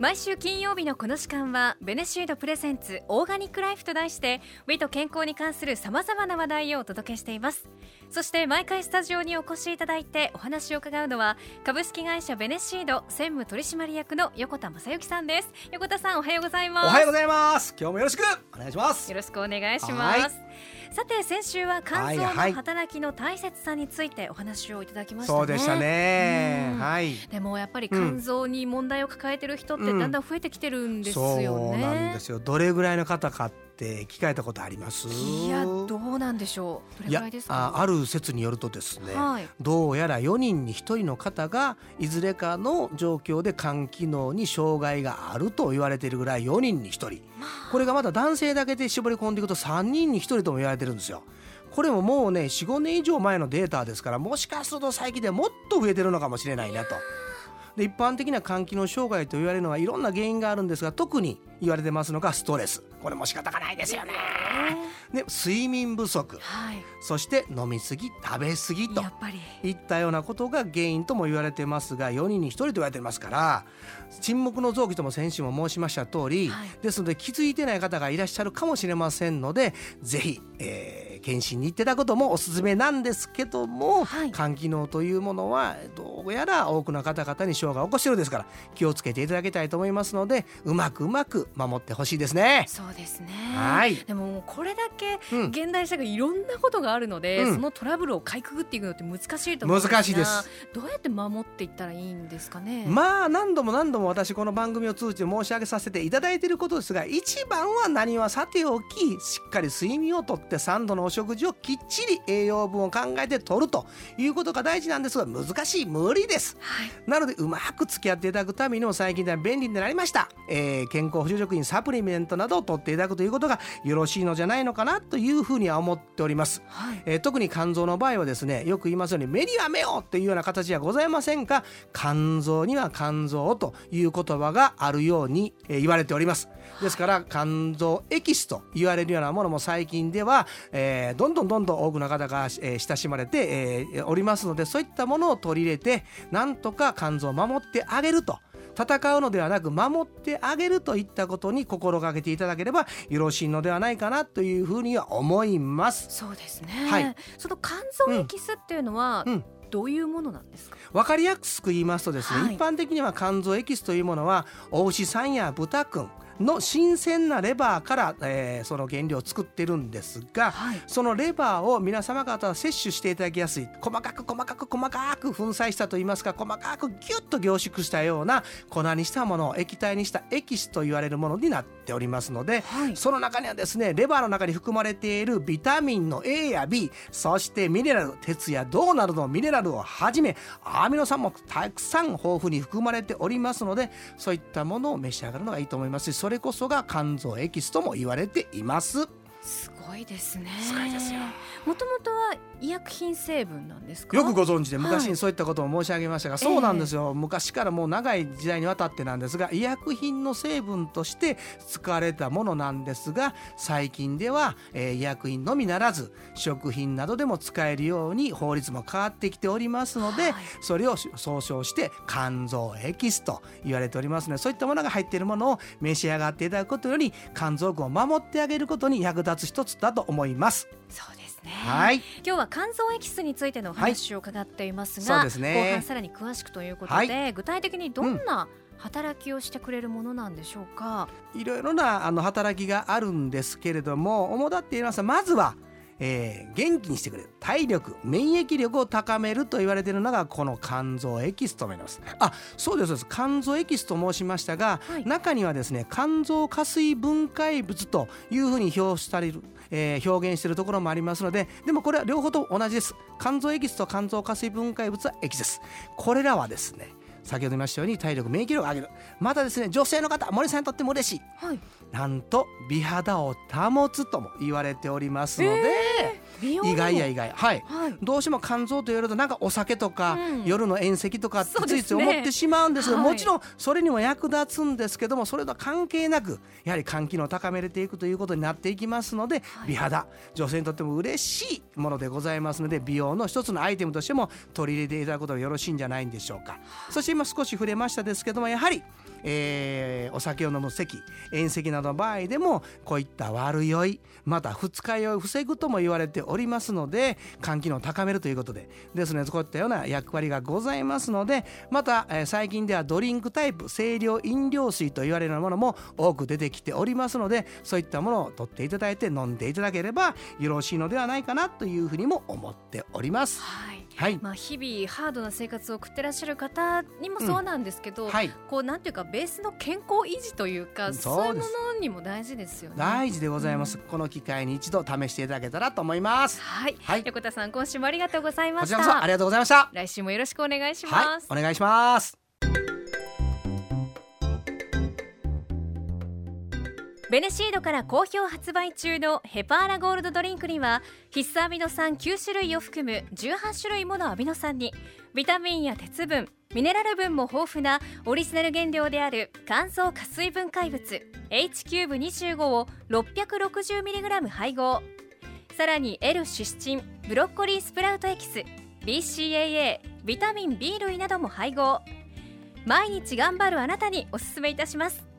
毎週金曜日のこの時間はベネシードプレゼンツオーガニックライフと題して美と健康に関する様々な話題をお届けしています。そして毎回スタジオにお越しいただいてお話を伺うのは株式会社ベネシード専務取締役の横田正幸さんです。横田さん、おはようございます。 おはようございます。今日もよろしくお願いします。 よろしくお願いします。さて、先週は肝臓の働きの大切さについてお話をいただきましたね。 そうでしたね、はい。 でもやっぱり肝臓に問題を抱えている人ってだんだん増えてきてるんですよね、 そうなんですよ。どれぐらいの方かって聞かれたことあります？ いや、どうなんでしょう。どれぐらいですか？ ある説によるとですね、どうやら4人に1人の方がいずれかの状況で肝機能に障害があると言われているぐらい、4人に1人、これがまた男性だけで絞り込んでいくと3人に1人とも言われてるんですよ。これももうね 4,5 年以上前のデータですから、もしかすると最近でもっと増えてるのかもしれないなと。で、一般的な肝機能障害と言われるのはいろんな原因があるんですが、特に言われてますのがストレス。これも仕方がないですよね。で、睡眠不足、そして飲みすぎ、食べすぎといったようなことが原因とも言われてますが、4人に1人と言われてますから、沈黙の臓器とも先週も申しました通り、ですので気づいてない方がいらっしゃるかもしれませんので、ぜひ、検診に行っていただくこともおすすめなんですけども、肝機能というものはどうやら多くの方々に障害を起こしているですから、気をつけていただきたいと思いますので、うまく守ってほしいですね。 そうですね。でもこれだけ現代社会いろんなことがあるので、そのトラブルをかいくぐっていくのって難しいと思うんですが、 難しいです。 どうやって守っていったらいいんですかね。 何度も私この番組を通じて申し上げさせていただいていることですが、一番は何はさておき、しっかり睡眠をとって3度のお食事をきっちり栄養分を考えてとるということが大事なんですが、難しい、無理です、なのでうまく付き合っていただくためにも最近では便利になりました、健康補助食品サプリメントなどを取っていただくということがよろしいのじゃないのかなというふうには思っております、特に肝臓の場合はですね、よく言いますように目には目をというような形はございませんが、肝臓には肝臓という言葉があるように言われております。ですから肝臓エキスと言われるようなものも最近では、どんどん多くの方が、親しまれて、おりますので、そういったものを取り入れてなんとか肝臓を守ってあげると、戦うのではなく守ってあげるといったことに心がけていただければよろしいのではないかなというふうには思います。 そうですね、その肝臓エキスっていうのは、どういうものなんですか？ 分かりやすく言いますとですね、一般的には肝臓エキスというものはお牛さんや豚くんの新鮮なレバーから、その原料を作ってるんですが、そのレバーを皆様方は摂取していただきやすい、細かく粉砕したといいますか、細かくギュッと凝縮したような粉にしたものを液体にしたエキスと言われるものになっておりますので、その中にはですね、レバーの中に含まれているビタミンの A や B、 そしてミネラル、鉄や銅などのミネラルをはじめアミノ酸もたくさん豊富に含まれておりますので、そういったものを召し上がるのがいいと思いますし、それこそが肝臓エキスとも言われています。 すごいですね。 すごいですよ。 もともとは医薬品成分なんですか？ よくご存知で、昔にそういったことも申し上げましたが、そうなんですよ、昔からもう長い時代にわたってなんですが、医薬品の成分として使われたものなんですが、最近では、医薬品のみならず食品などでも使えるように法律も変わってきておりますので、それを総称して肝臓エキスと言われておりますので、そういったものが入っているものを召し上がっていただくことより肝臓群を守ってあげることに役立つ一つだと思います。 そうですね、 今日は肝臓エキスについてのお話を伺っていますが、後半さらに詳しくということで、具体的にどんな働きをしてくれるものなんでしょうか？ いろいろな働きがあるんですけれども、主だって言いますと、まずは元気にしてくれる、体力、免疫力を高めると言われているのがこの肝臓エキスとなります。そうです。肝臓エキスと申しましたが、中にはですね、肝臓下水分解物というふうに表現しているところもありますので、でもこれは両方と同じです。肝臓エキスと肝臓下水分解物はエキスです。これらはですね、先ほど言いましたように体力、免疫力を上げる。またですね、女性の方、森さんにとっても嬉しい、なんと美肌を保つとも言われておりますので、意外や意外、どうしても肝臓と言われるとなんかお酒とか、夜の遠赤とかってついつい思ってしまうんですが、もちろんそれにも役立つんですけども、それとは関係なくやはり肝機能を高めていくということになっていきますので、美肌、女性にとっても嬉しいものでございますので、美容の一つのアイテムとしても取り入れていただくことがよろしいんじゃないんでしょうか。そして今少し触れましたですけども、やはりお酒を飲む咳、遠咳などの場合でもこういった悪酔い、また二日酔いを防ぐとも言われておりますので、肝機能を高めるということですね、こういったような役割がございますので、また、最近ではドリンクタイプ、清涼飲料水と言われるようなものも多く出てきておりますので、そういったものを取っていただいて飲んでいただければよろしいのではないかなというふうにも思っております。 はい、日々ハードな生活を送ってらっしゃる方にもそうなんですけど、こうなんていうかベースの健康維持というか、そういうものにも大事ですよね。 大事でございます。この機会に一度試していただけたらと思います。 横田さん、今週もありがとうございました。 こちらこそありがとうございました。 来週もよろしくお願いします。 お願いします。 ベネシードから好評発売中のヘパーラゴールドドリンクには、必須アミノ酸9種類を含む18種類ものアミノ酸にビタミンや鉄分、ミネラル分も豊富なオリジナル原料である乾燥加水分解物 H キューブ25を 660mg 配合。さらに L シスチン、ブロッコリースプラウトエキス、 BCAA、ビタミン B 類なども配合。毎日頑張るあなたにおすすめいたします。